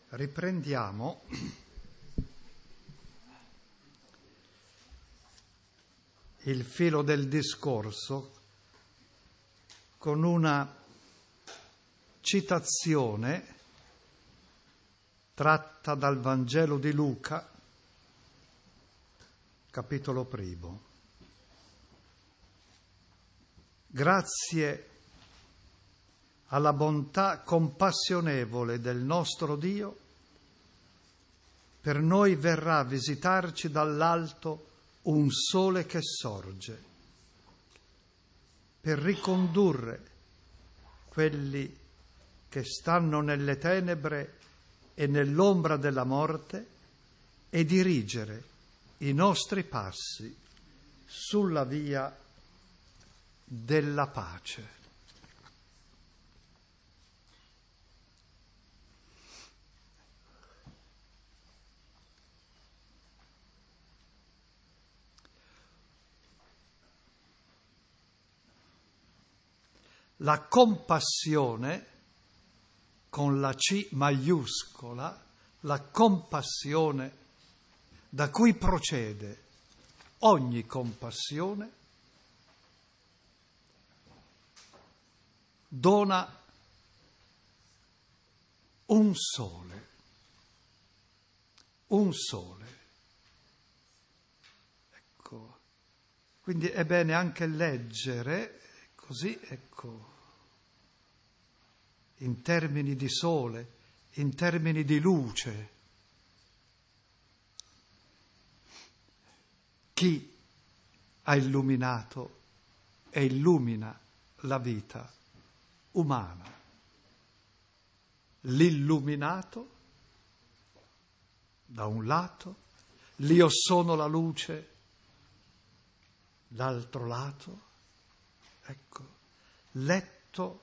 Riprendiamo il filo del discorso con una citazione tratta dal Vangelo di Luca, capitolo 1. Grazie alla bontà compassionevole del nostro Dio, per noi verrà a visitarci dall'alto un sole che sorge, per ricondurre quelli che stanno nelle tenebre e nell'ombra della morte e dirigere i nostri passi sulla via della pace. La compassione, con la C maiuscola, la compassione da cui procede ogni compassione, dona un sole. Ecco, quindi è bene anche leggere così, ecco, in termini di sole, in termini di luce. Chi ha illuminato e illumina la vita umana? L'illuminato, da un lato, l'io sono la luce, l'altro lato, ecco, letto.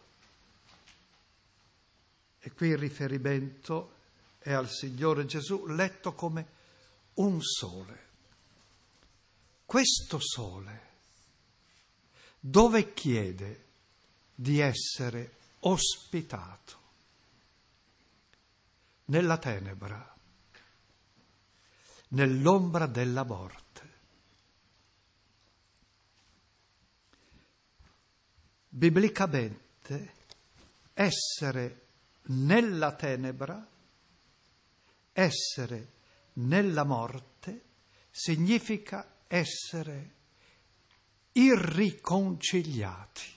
E qui il riferimento è al Signore Gesù, letto come un sole. Questo sole, dove chiede di essere ospitato? Nella tenebra, nell'ombra della morte. Biblicamente, essere nella tenebra, essere nella morte, significa essere irriconciliati,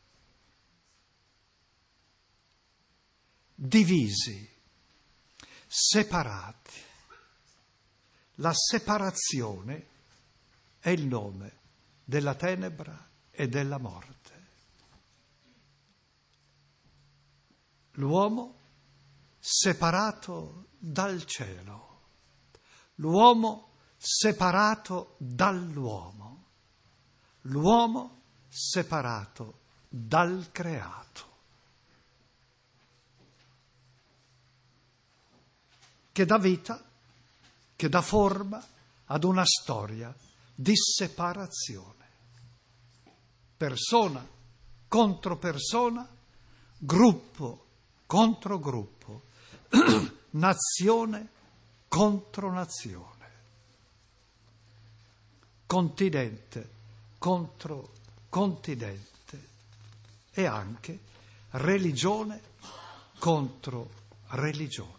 divisi, separati. La separazione è il nome della tenebra e della morte. L'uomo separato dal cielo, l'uomo separato dall'uomo, l'uomo separato dal creato, che dà vita, che dà forma ad una storia di separazione. Persona contro persona, gruppo contro gruppo, nazione contro nazione, continente contro continente e anche religione contro religione.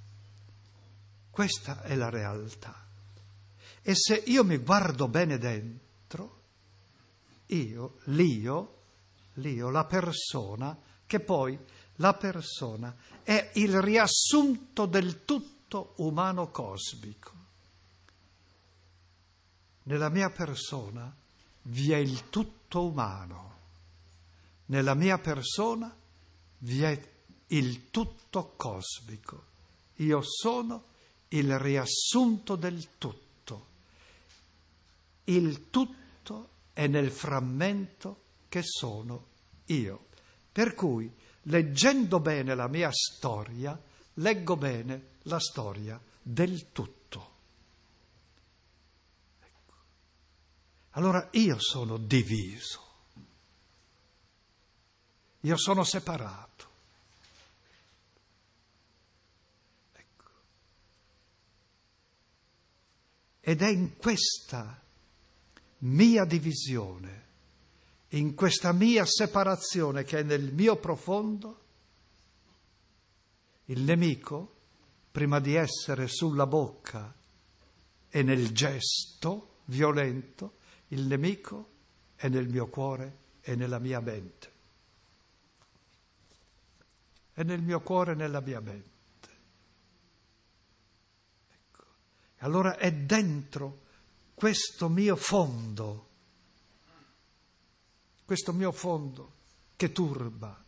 Questa è la realtà. E se io mi guardo bene dentro, l'io, la persona, che poi la persona è il riassunto del tutto umano cosmico. Nella mia persona vi è il tutto umano, nella mia persona vi è il tutto cosmico. Io sono il riassunto del tutto. Il tutto è nel frammento che sono io. Per cui, leggendo bene la mia storia, leggo bene la storia del tutto. Ecco. Allora io sono diviso, io sono separato. Ecco. Ed è in questa mia divisione, in questa mia separazione che è nel mio profondo, il nemico, prima di essere sulla bocca e nel gesto violento, il nemico è nel mio cuore e nella mia mente. È nel mio cuore e nella mia mente. Ecco. E allora è dentro questo mio fondo che turba.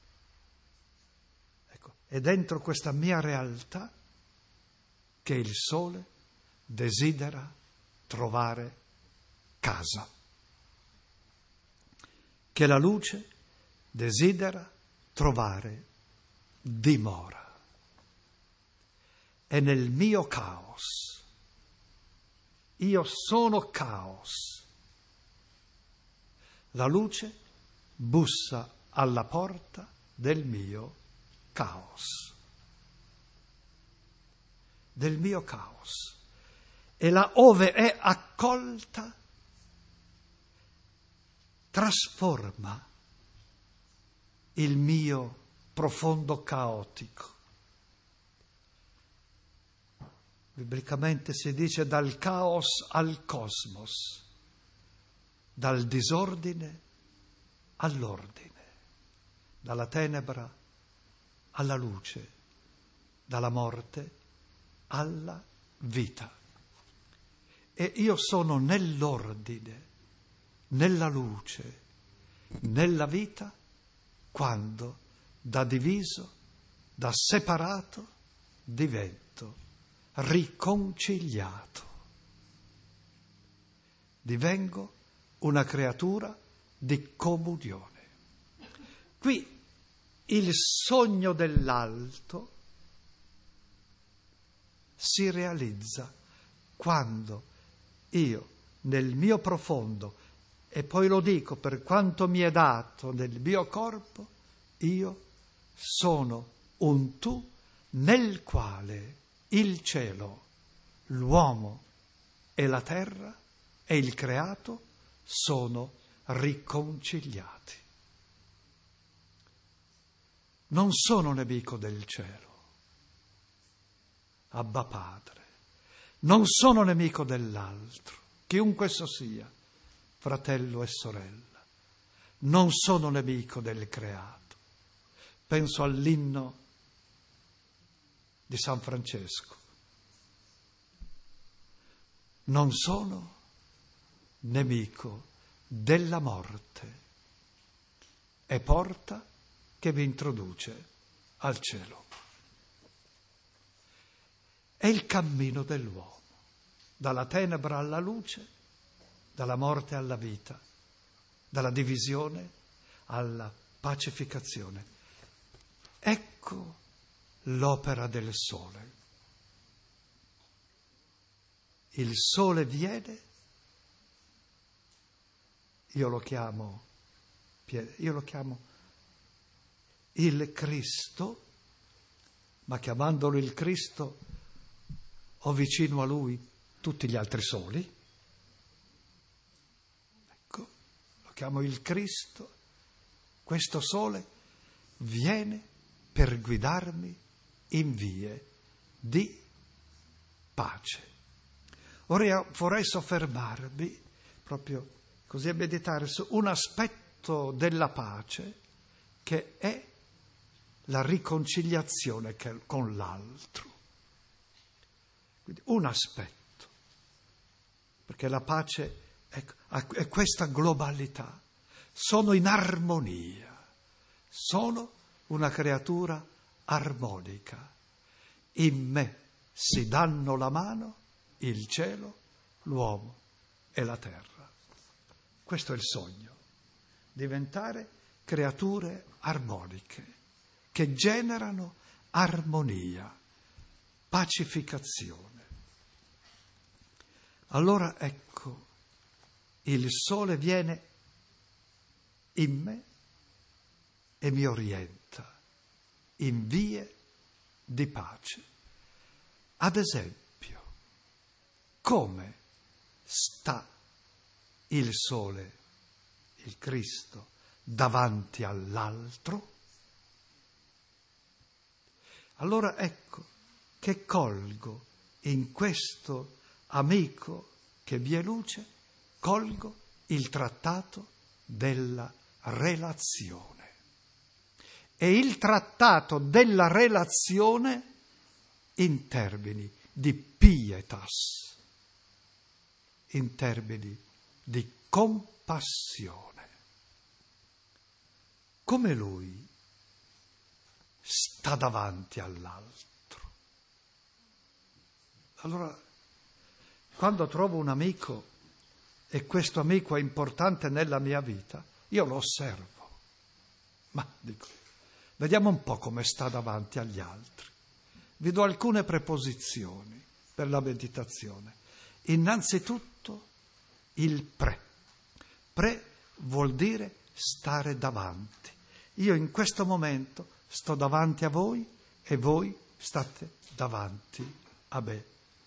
Ecco. È dentro questa mia realtà che il sole desidera trovare casa, che la luce desidera trovare dimora. È nel mio caos. Io sono caos. La luce bussa alla porta del mio caos. Del mio caos. E là ove è accolta, trasforma il mio profondo caotico. Biblicamente si dice dal caos al cosmos, dal disordine all'ordine, dalla tenebra alla luce, dalla morte alla vita. E io sono nell'ordine, nella luce, nella vita, quando da diviso, da separato, divento riconciliato. Divengo una creatura di comunione. Qui il sogno dell'alto si realizza quando io, nel mio profondo, e poi lo dico per quanto mi è dato nel mio corpo, io sono un tu nel quale il cielo, l'uomo e la terra e il creato sono riconciliati. Non sono nemico del cielo, Abba Padre. Non sono nemico dell'altro, chiunque esso sia, fratello e sorella. Non sono nemico del creato. Penso all'inno di San Francesco. Non sono nemico della morte. È porta che mi introduce al cielo. È il cammino dell'uomo, dalla tenebra alla luce, dalla morte alla vita, dalla divisione alla pacificazione. Ecco l'opera del sole. Il sole viene, io lo chiamo il Cristo, ma chiamandolo il Cristo ho vicino a lui tutti gli altri soli. Ecco, lo chiamo il Cristo. Questo sole viene per guidarmi in vie di pace. Ora vorrei soffermarmi proprio così a meditare su un aspetto della pace che è la riconciliazione con l'altro. Quindi un aspetto, perché la pace è questa globalità. Sono in armonia, sono una creatura armonica. In me si danno la mano il cielo, l'uomo e la terra. Questo è il sogno, diventare creature armoniche che generano armonia, pacificazione. Allora ecco, il sole viene in me e mi orienta in vie di pace. Ad esempio, come sta il sole, il Cristo, davanti all'altro? Allora ecco che colgo in questo amico che vi è luce, colgo il trattato della relazione. E il trattato della relazione in termini di pietas, in termini di compassione. Come lui sta davanti all'altro. Allora, quando trovo un amico e questo amico è importante nella mia vita, io lo osservo. Ma dico, vediamo un po' come sta davanti agli altri. Vi do alcune preposizioni per la meditazione. Innanzitutto il pre. Pre vuol dire stare davanti. Io in questo momento sto davanti a voi e voi state davanti a me.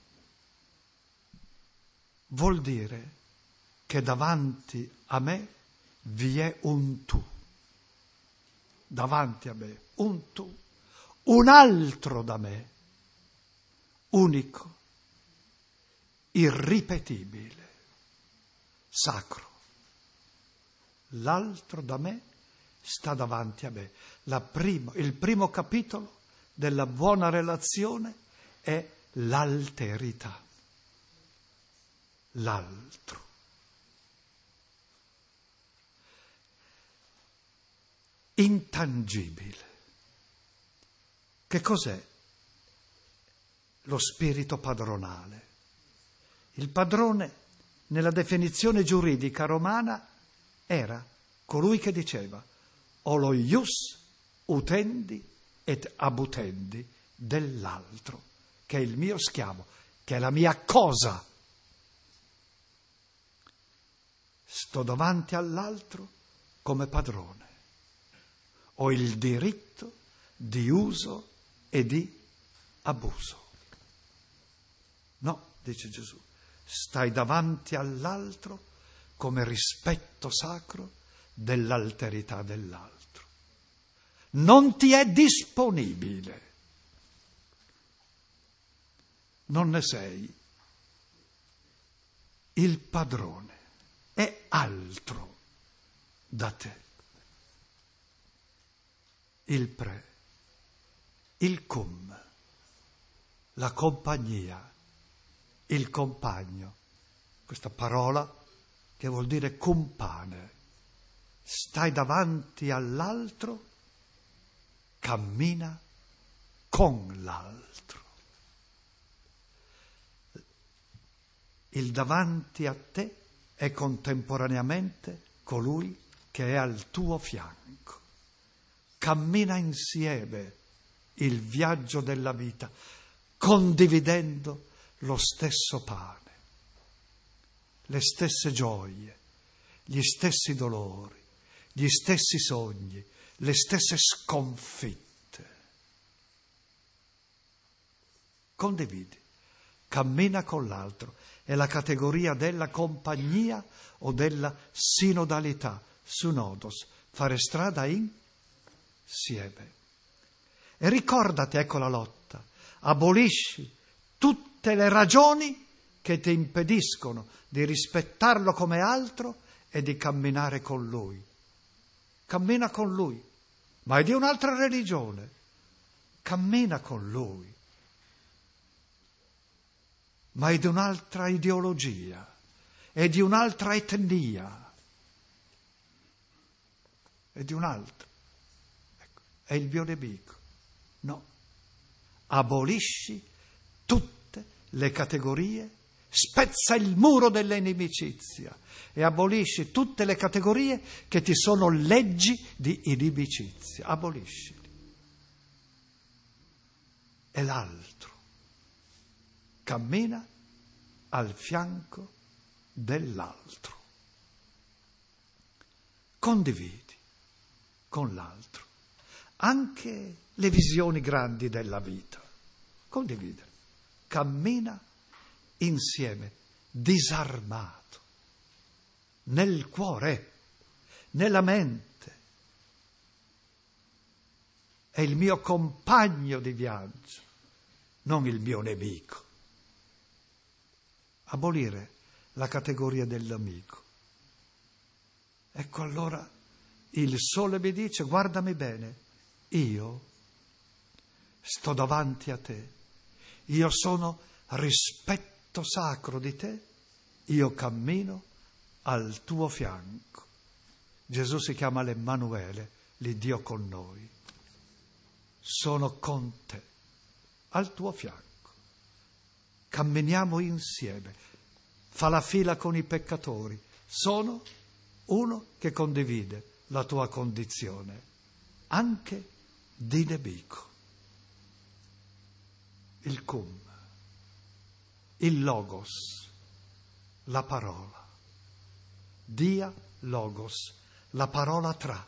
Vuol dire che davanti a me vi è un tu. Davanti a me un tu. Un altro da me, unico, irripetibile, sacro. L'altro da me sta davanti a me. Il primo capitolo della buona relazione è l'alterità. L'altro. Intangibile. Che cos'è lo spirito padronale? Il padrone, nella definizione giuridica romana, era colui che diceva «O lo ius utendi et abutendi» dell'altro, che è il mio schiavo, che è la mia cosa. Sto davanti all'altro come padrone. Ho il diritto di uso e di abuso. No, dice Gesù, stai davanti all'altro come rispetto sacro dell'alterità dell'altro. Non ti è disponibile. Non ne sei. Il padrone è altro da te. Il pre, il cum, la compagnia, il compagno, questa parola che vuol dire compane. Stai davanti all'altro, cammina con l'altro. Il davanti a te è contemporaneamente colui che è al tuo fianco. Cammina insieme il viaggio della vita, condividendo lo stesso pane, le stesse gioie, gli stessi dolori, gli stessi sogni, le stesse sconfitte. Condividi, cammina con l'altro, è la categoria della compagnia o della sinodalità, synodos, fare strada insieme. E ricordati, ecco la lotta, abolisci tutte le ragioni che ti impediscono di rispettarlo come altro e di camminare con lui. Cammina con lui, ma è di un'altra religione. Cammina con lui, ma è di un'altra ideologia, è di un'altra etnia, è di un'altra. Ecco, è il mio nemico. No, abolisci tutte le categorie, spezza il muro dell'inimicizia e abolisci tutte le categorie che ti sono leggi di inimicizia. Aboliscili. E l'altro cammina al fianco dell'altro. Condividi con l'altro anche le visioni grandi della vita. Condividere. Cammina insieme, disarmato, nel cuore, nella mente. È il mio compagno di viaggio, non il mio nemico. Abolire la categoria dell'amico. Ecco allora il sole mi dice: guardami bene, io sto davanti a te, io sono rispetto sacro di te, io cammino al tuo fianco. Gesù si chiama l'Emmanuele, l'Iddio con noi. Sono con te, al tuo fianco. Camminiamo insieme. Fa la fila con i peccatori. Sono uno che condivide la tua condizione, anche di nemico. Il cum, il logos, la parola. Dia logos, la parola tra.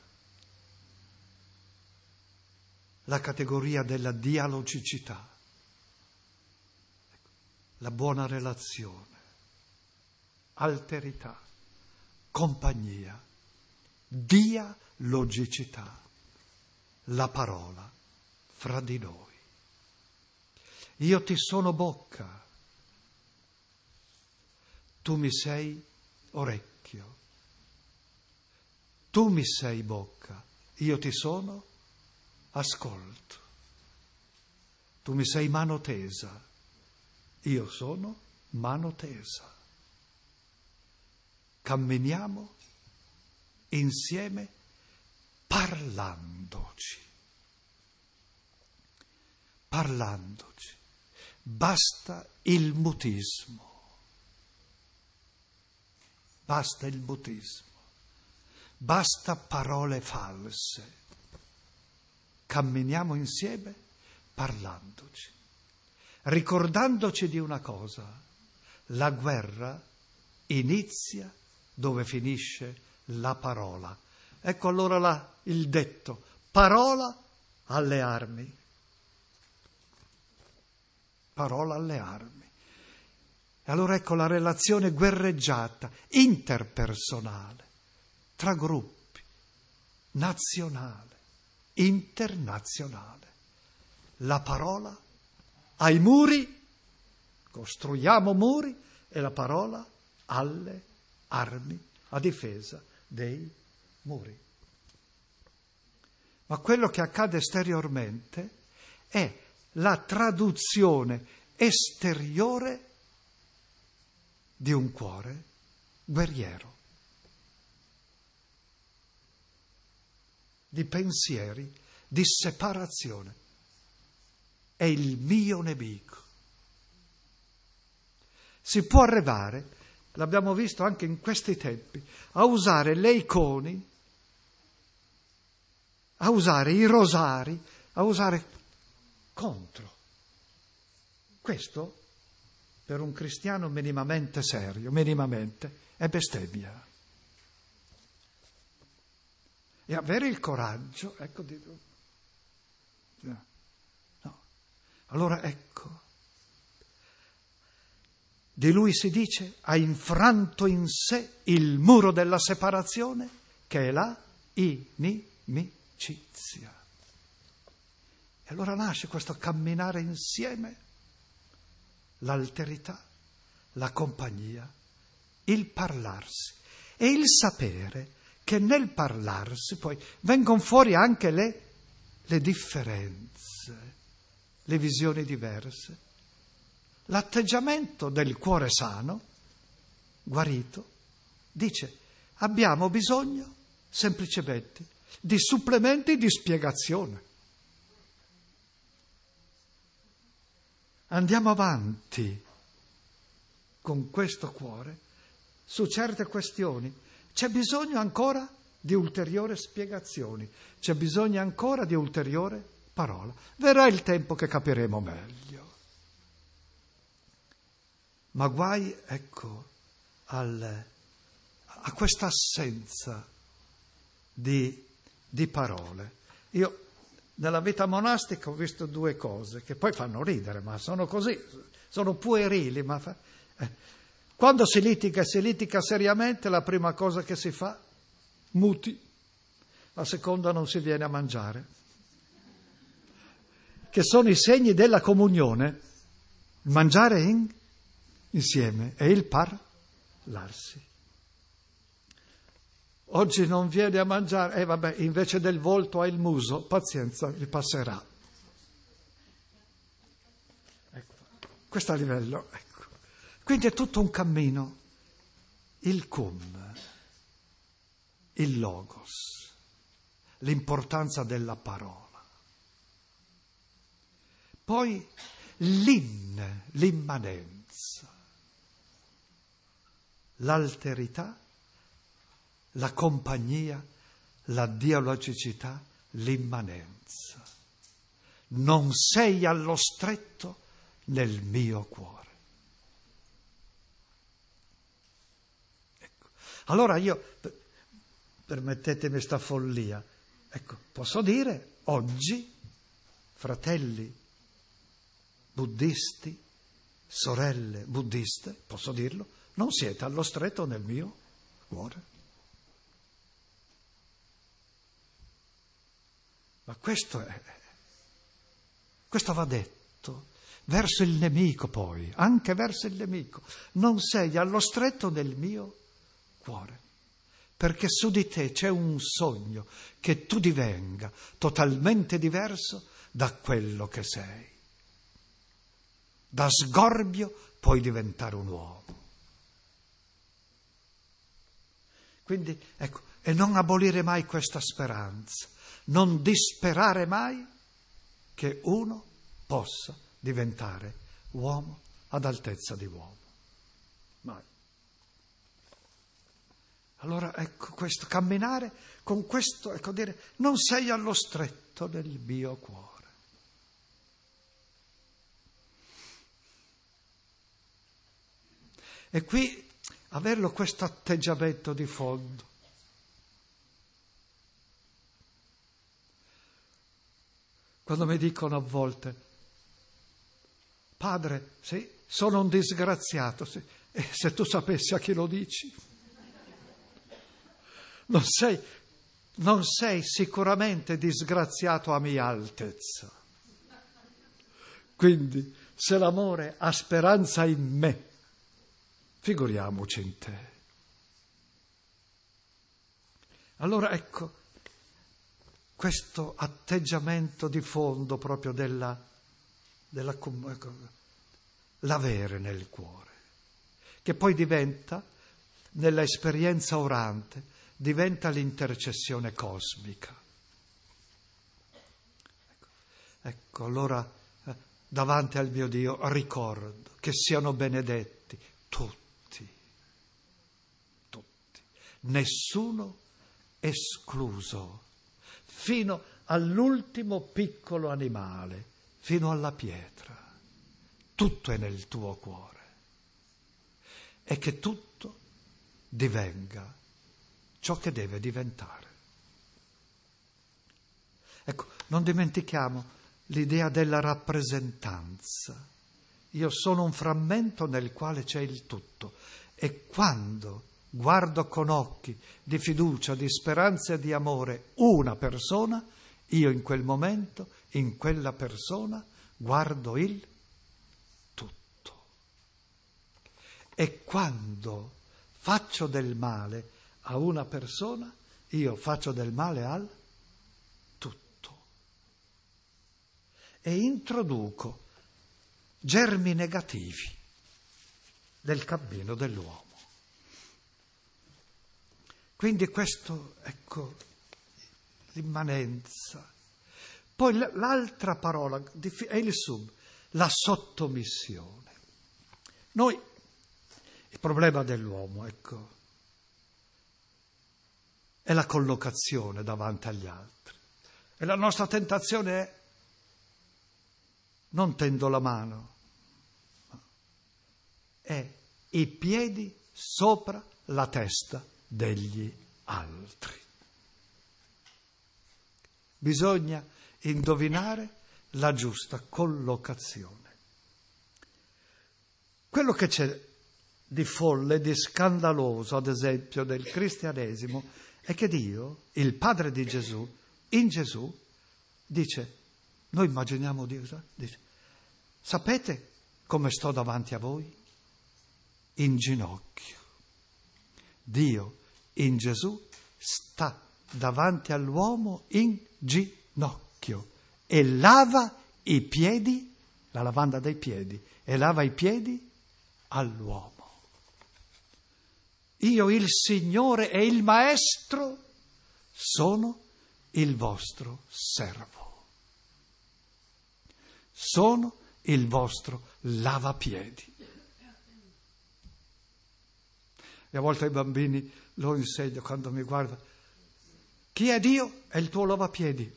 La categoria della dialogicità, la buona relazione, alterità, compagnia, dialogicità, la parola fra di noi. Io ti sono bocca, tu mi sei orecchio, tu mi sei bocca, io ti sono ascolto. Tu mi sei mano tesa, io sono mano tesa. Camminiamo insieme parlandoci. Parlandoci. Basta il mutismo. Basta il mutismo. Basta parole false. Camminiamo insieme parlandoci, ricordandoci di una cosa: la guerra inizia dove finisce la parola. Ecco allora il detto: parola alle armi. Parola alle armi. E allora ecco la relazione guerreggiata, interpersonale, tra gruppi, nazionale, internazionale. La parola ai muri, costruiamo muri, e la parola alle armi a difesa dei muri. Ma quello che accade esteriormente è la traduzione esteriore di un cuore guerriero, di pensieri, di separazione. È il mio nemico. Si può arrivare, l'abbiamo visto anche in questi tempi, a usare le icone, a usare i rosari, a usare contro. Questo, per un cristiano minimamente serio, minimamente, è bestemmia. E avere il coraggio, ecco, no. Allora ecco, di lui si dice: ha infranto in sé il muro della separazione, che è la inimicizia. E allora nasce questo camminare insieme, l'alterità, la compagnia, il parlarsi e il sapere che nel parlarsi poi vengono fuori anche le differenze, le visioni diverse. L'atteggiamento del cuore sano, guarito, dice: abbiamo bisogno semplicemente di supplementi di spiegazione. Andiamo avanti con questo cuore su certe questioni. C'è bisogno ancora di ulteriori spiegazioni, c'è bisogno ancora di ulteriore parola. Verrà il tempo che capiremo meglio. Ma guai, ecco, a questa assenza di parole. Io nella vita monastica ho visto due cose che poi fanno ridere, ma sono così, sono puerili, ma Quando si litiga seriamente, la prima cosa che si fa, muti, la seconda non si viene a mangiare, che sono i segni della comunione, il mangiare insieme e il parlarsi. Oggi non viene a mangiare, vabbè, invece del volto ha il muso, pazienza, gli passerà. Ecco, questo a livello, ecco. Quindi è tutto un cammino, il cum, il logos, l'importanza della parola. Poi l'immanenza, l'alterità, la compagnia, la dialogicità, l'immanenza. Non sei allo stretto nel mio cuore. Ecco. Allora io, permettetemi sta follia, ecco, posso dire oggi, fratelli buddisti, sorelle buddiste, posso dirlo, non siete allo stretto nel mio cuore. Ma questo va detto verso il nemico poi, anche verso il nemico. Non sei allo stretto nel mio cuore, perché su di te c'è un sogno che tu divenga totalmente diverso da quello che sei. Da sgorbio puoi diventare un uomo. Quindi, ecco, e non abolire mai questa speranza. Non disperare mai che uno possa diventare uomo ad altezza di uomo. Mai. Allora, ecco, questo, camminare con questo, ecco, dire, non sei allo stretto del mio cuore. E qui, averlo questo atteggiamento di fondo. Quando mi dicono a volte, padre, sì, sono un disgraziato, sì. E se tu sapessi a chi lo dici, non sei sicuramente disgraziato a mia altezza. Quindi, se l'amore ha speranza in me, figuriamoci in te. Allora ecco, questo atteggiamento di fondo proprio l'avere nel cuore, che poi diventa, nella esperienza orante, diventa l'intercessione cosmica. Ecco, allora davanti al mio Dio ricordo che siano benedetti tutti, nessuno escluso, fino all'ultimo piccolo animale, fino alla pietra. Tutto è nel tuo cuore. E che tutto divenga ciò che deve diventare. Ecco, non dimentichiamo l'idea della rappresentanza. Io sono un frammento nel quale c'è il tutto. E quando guardo con occhi di fiducia, di speranza e di amore una persona, io in quel momento, in quella persona, guardo il tutto. E quando faccio del male a una persona, io faccio del male al tutto. E introduco germi negativi del cammino dell'uomo. Quindi questo, ecco, l'immanenza. Poi l'altra parola è il sub, la sottomissione. Noi, il problema dell'uomo, ecco, è la collocazione davanti agli altri. E la nostra tentazione è, non tendo la mano, è i piedi sopra la testa degli altri. Bisogna indovinare la giusta collocazione. Quello che c'è di folle, di scandaloso, ad esempio, del cristianesimo, è che Dio, il Padre di Gesù, in Gesù, dice, noi immaginiamo Dio, dice, sapete come sto davanti a voi? In ginocchio. Dio, in Gesù, sta davanti all'uomo in ginocchio e lava i piedi, la lavanda dei piedi, e lava i piedi all'uomo. Io, il Signore e il Maestro, sono il vostro servo. Sono il vostro lavapiedi. E a volte ai bambini lo insegno quando mi guardano. Chi è Dio? È il tuo lavapiedi.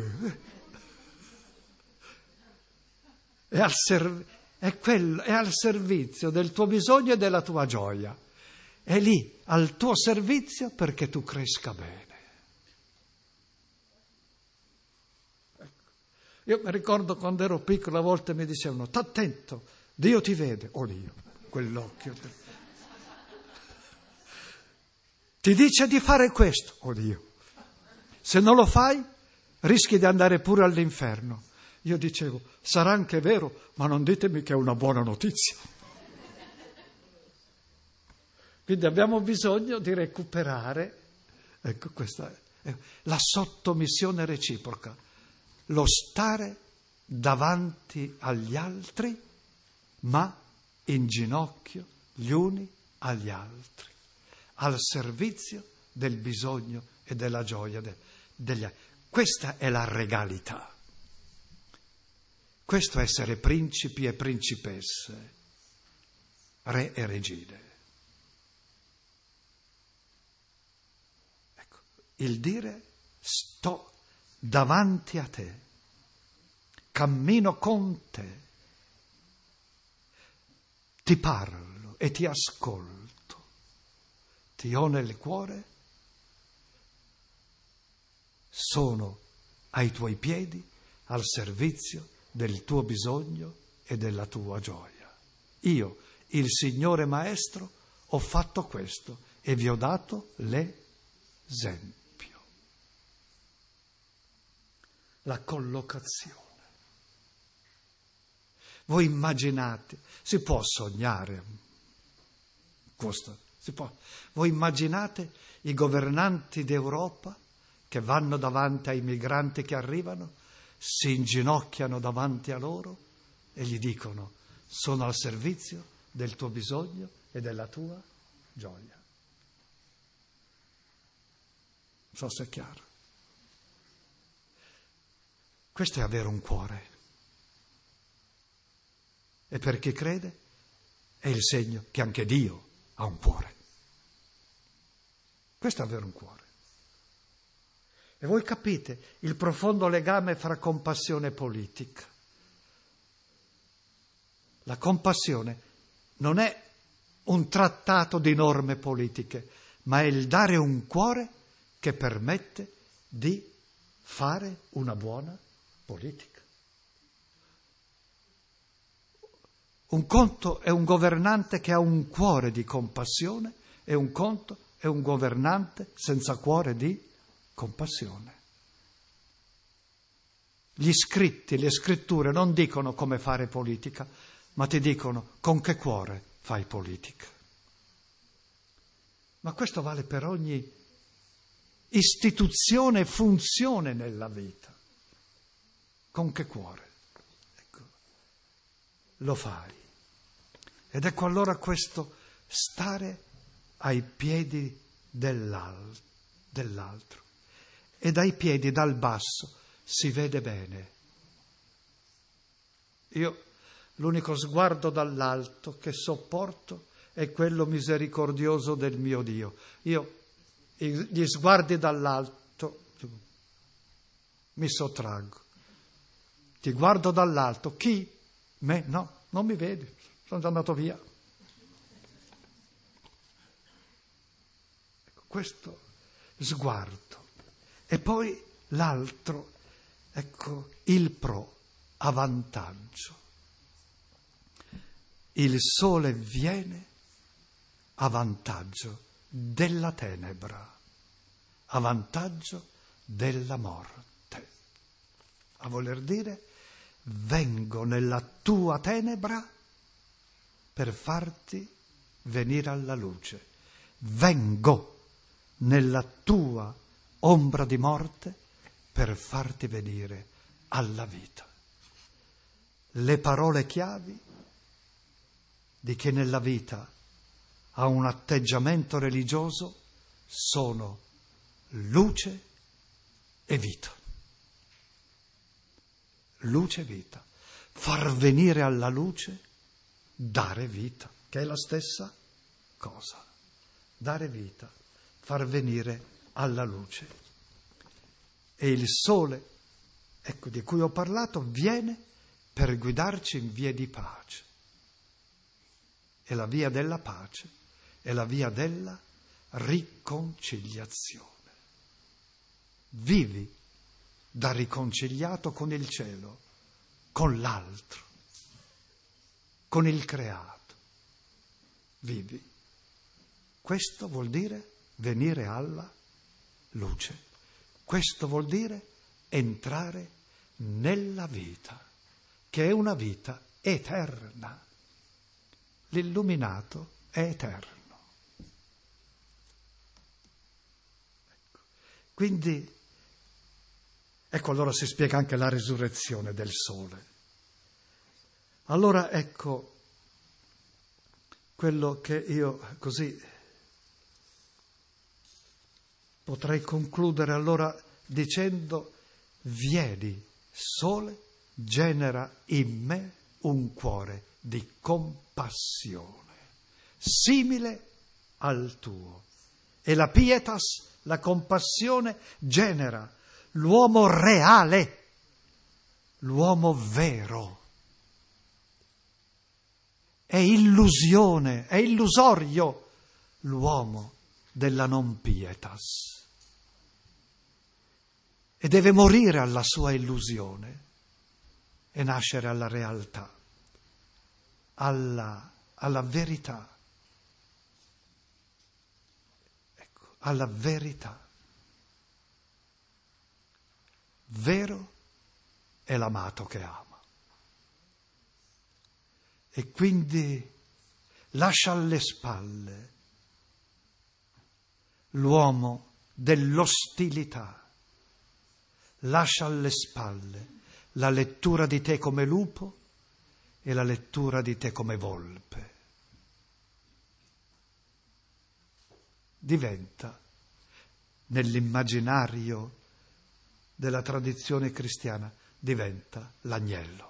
È al servizio del tuo bisogno e della tua gioia. È lì, al tuo servizio, perché tu cresca bene. Ecco. Io mi ricordo quando ero piccolo, a volte mi dicevano, t'attento, Dio ti vede. Oh Dio, quell'occhio. Ti dice di fare questo. Oh Dio, se non lo fai, rischi di andare pure all'inferno. Io dicevo, sarà anche vero, ma non ditemi che è una buona notizia. Quindi abbiamo bisogno di recuperare, ecco, questa è la sottomissione reciproca, lo stare davanti agli altri, ma in ginocchio gli uni agli altri, al servizio del bisogno e della gioia degli altri. Questa è la regalità. Questo è essere principi e principesse, re e regine. Ecco, il dire sto davanti a te, cammino con te, ti parlo e ti ascolto, ti ho nel cuore, sono ai tuoi piedi, al servizio del tuo bisogno e della tua gioia. Io, il Signore Maestro, ho fatto questo e vi ho dato l'esempio. La collocazione. Voi immaginate, si può sognare, voi immaginate i governanti d'Europa che vanno davanti ai migranti che arrivano, si inginocchiano davanti a loro e gli dicono: sono al servizio del tuo bisogno e della tua gioia. Non so se è chiaro. Questo è avere un cuore. E per chi crede è il segno che anche Dio ha un cuore. Questo è avere un cuore. E voi capite il profondo legame fra compassione e politica. La compassione non è un trattato di norme politiche, ma è il dare un cuore che permette di fare una buona politica. Un conto è un governante che ha un cuore di compassione e un conto è un governante senza cuore di compassione. Gli scritti, le scritture non dicono come fare politica, ma ti dicono con che cuore fai politica. Ma questo vale per ogni istituzione e funzione nella vita. Con che cuore? Ecco, lo fai. Ed ecco allora questo stare ai piedi dell'altro. E dai piedi, dal basso, si vede bene. Io l'unico sguardo dall'alto che sopporto è quello misericordioso del mio Dio. Io gli sguardi dall'alto mi sottraggo. Ti guardo dall'alto. Chi? Me? No, non mi vedi. Sono già andato via. Ecco, questo sguardo. E poi l'altro, ecco, il pro, a vantaggio. Il sole viene a vantaggio della tenebra, a vantaggio della morte. A voler dire, vengo nella tua tenebra per farti venire alla luce. Vengo nella tua ombra di morte per farti venire alla vita. Le parole chiavi di chi nella vita ha un atteggiamento religioso sono luce e vita. Luce e vita. Far venire alla luce, dare vita, che è la stessa cosa. Dare vita, far venire alla luce. E il sole, ecco, di cui ho parlato, viene per guidarci in vie di pace. E la via della pace è la via della riconciliazione. Vivi da riconciliato con il cielo, con l'altro, con il creato. Vivi. Questo vuol dire venire alla luce. Questo vuol dire entrare nella vita, che è una vita eterna. L'illuminato è eterno. Ecco. Quindi, ecco, allora si spiega anche la resurrezione del sole. Allora ecco quello che io così potrei concludere allora dicendo: vieni, sole, genera in me un cuore di compassione, simile al tuo. E la pietas, la compassione, genera l'uomo reale, l'uomo vero. È illusione, è illusorio l'uomo della non pietas. E deve morire alla sua illusione e nascere alla realtà, alla verità. Ecco, alla verità. Vero è l'amato che ama. E quindi lascia alle spalle l'uomo dell'ostilità, lascia alle spalle la lettura di te come lupo e la lettura di te come volpe. Diventa, nell'immaginario della tradizione cristiana, diventa l'agnello.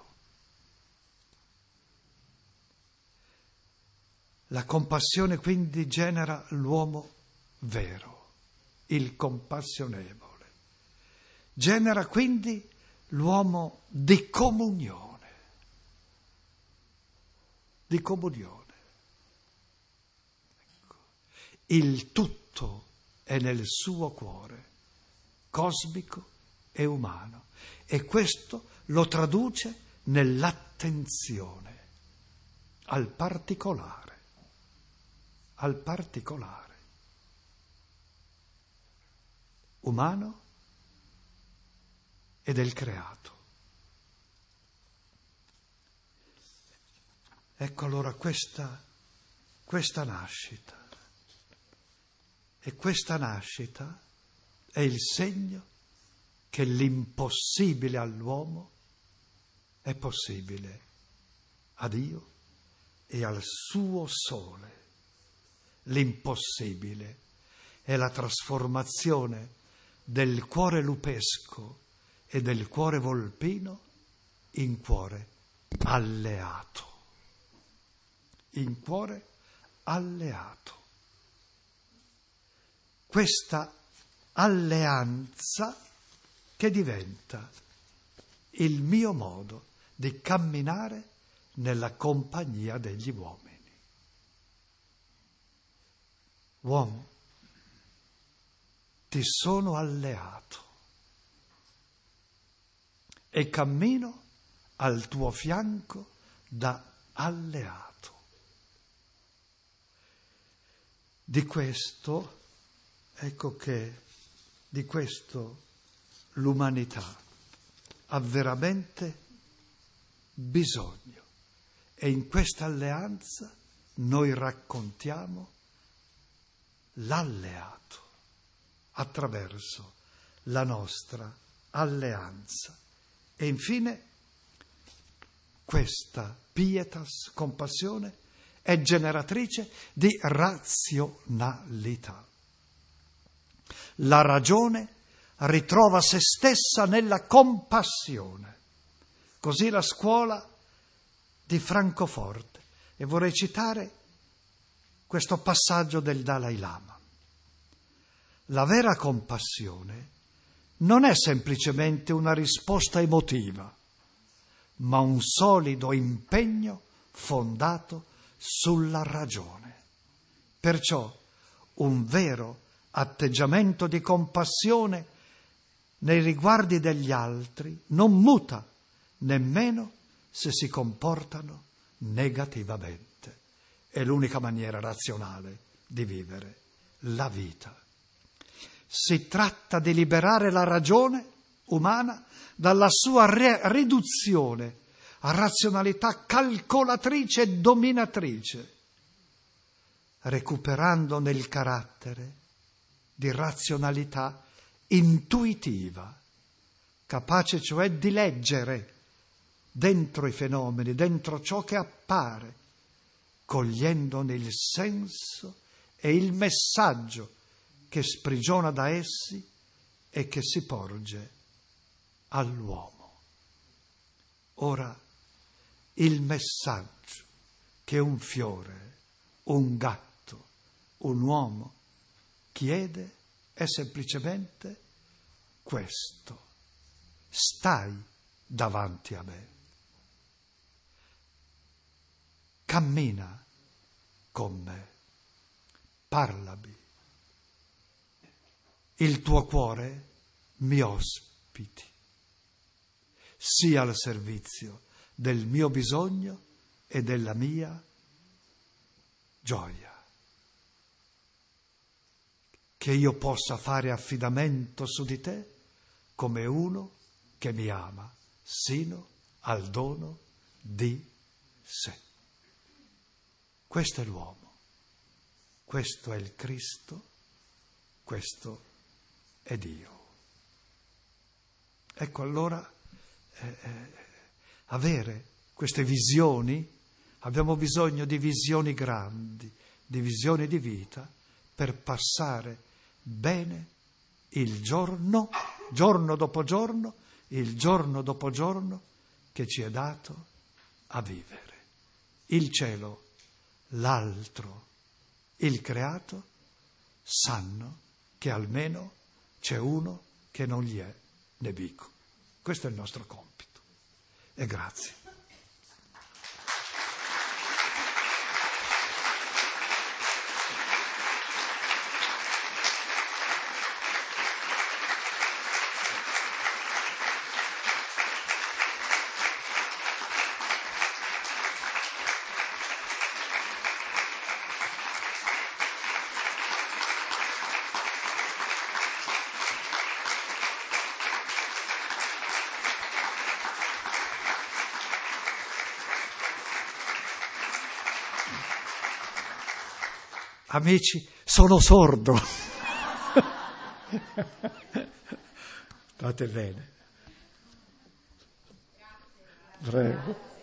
La compassione quindi genera l'uomo vero, il compassionevole. Genera quindi l'uomo di comunione. Di comunione. Ecco. Il tutto è nel suo cuore, cosmico e umano. E questo lo traduce nell'attenzione al particolare. Al particolare. Umano e del creato. Ecco allora questa nascita. E questa nascita è il segno che l'impossibile all'uomo è possibile a Dio e al suo sole. L'impossibile è la trasformazione del cuore lupesco e del cuore volpino in cuore alleato. In cuore alleato. Questa alleanza che diventa il mio modo di camminare nella compagnia degli uomini. Uomo, ti sono alleato e cammino al tuo fianco da alleato. Di questo, ecco che di questo l'umanità ha veramente bisogno. E in questa alleanza noi raccontiamo l'alleato attraverso la nostra alleanza. E infine questa pietas, compassione, è generatrice di razionalità. La ragione ritrova se stessa nella compassione. Così la scuola di Francoforte. E vorrei citare questo passaggio del Dalai Lama. La vera compassione non è semplicemente una risposta emotiva, ma un solido impegno fondato sulla ragione. Perciò un vero atteggiamento di compassione nei riguardi degli altri non muta nemmeno se si comportano negativamente. È l'unica maniera razionale di vivere la vita. Si tratta di liberare la ragione umana dalla sua riduzione a razionalità calcolatrice e dominatrice, recuperando nel carattere di razionalità intuitiva, capace cioè di leggere dentro i fenomeni, dentro ciò che appare, cogliendone il senso e il messaggio che sprigiona da essi e che si porge all'uomo. Ora, il messaggio che un fiore, un gatto, un uomo chiede è semplicemente questo: stai davanti a me, cammina con me, parlami, il tuo cuore mi ospiti, sia al servizio del mio bisogno e della mia gioia. Che io possa fare affidamento su di te come uno che mi ama sino al dono di sé. Questo è l'uomo, questo è il Cristo, questo è Dio. Ecco, allora avere queste visioni, abbiamo bisogno di visioni grandi, di visioni di vita, per passare bene il giorno dopo giorno, il giorno dopo giorno che ci è dato a vivere. Il cielo, l'altro, il creato sanno che almeno c'è uno che non gli è nemico. Questo è il nostro compito. E grazie. Amici, sono sordo. State bene. Prego.